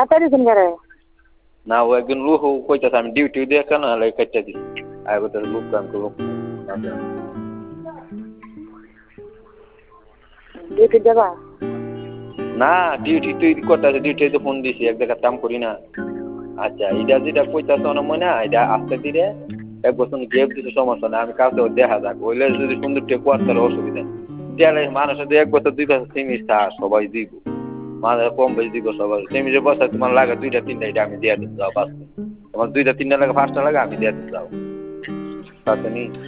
দিছেন করে না ও একজন লোক কইতাছে আমি ডিউটি দিয়ে কেন হলে কেটে দিই আর ওদের লোক কাম করবো ডিউটি যাবা না ডিউটি তুই করতেছে ডিউটি ফোন দিছি এক জায়গায় কাম করি না আচ্ছা এটা যেটা কইতাছে না মনে এটা আস্তে ধীরে এক বছর গেপ দিতে সমস্যা না আমি কাউকে দেখা যাক ওইলে যদি সুন্দর টেক করতে অসুবিধা তাহলে মানুষের এক বছর 2 বছর সিমিস্টার সবাই দিব মাঝে কম বেশি দিব সবাই সিমিস্টার বছর তোমার লাগে 2টা 3টা এটা আমি দিয়ে দিন যাও বাস তোমার 2টা 3টা লাগে 5টা লাগে আমি দিয়ে দিন যাও তাতে নি